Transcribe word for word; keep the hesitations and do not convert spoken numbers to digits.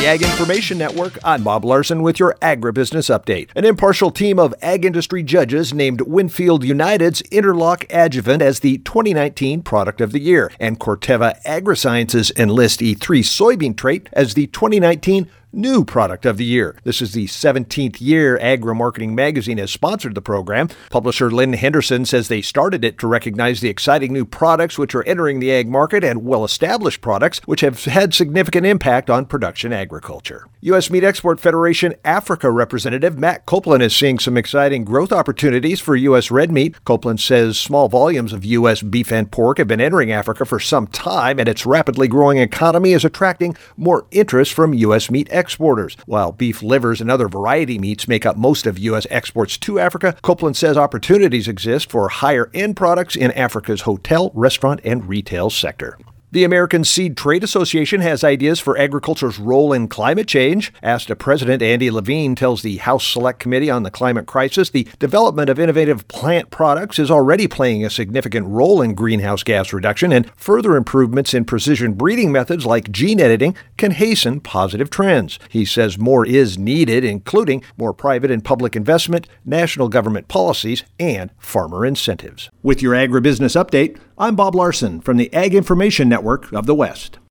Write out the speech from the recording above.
the Ag Information Network, I'm Bob Larson with your Agribusiness Update. An impartial team of ag industry judges named Winfield United's Interlock Adjuvant as the twenty nineteen Product of the Year, and Corteva Agrisciences Enlist E three soybean trait as the twenty nineteen New Product of the Year. This is the seventeenth year Agri-Marketing Magazine has sponsored the program. Publisher Lynn Henderson says they started it to recognize the exciting new products which are entering the ag market and well-established products which have had significant impact on production agriculture. U S. Meat Export Federation Africa representative Matt Copeland is seeing some exciting growth opportunities for U S red meat. Copeland says small volumes of U S beef and pork have been entering Africa for some time, and its rapidly growing economy is attracting more interest from U S meat exporters. Exporters. While beef livers and other variety meats make up most of U S exports to Africa, Copeland says opportunities exist for higher-end products in Africa's hotel, restaurant, and retail sector. The American Seed Trade Association has ideas for agriculture's role in climate change. ASTA President Andy Levine tells the House Select Committee on the Climate Crisis the development of innovative plant products is already playing a significant role in greenhouse gas reduction, and further improvements in precision breeding methods like gene editing can hasten positive trends. He says more is needed, including more private and public investment, national government policies, and farmer incentives. With your Agribusiness Update, I'm Bob Larson from the Ag Information Network of the West.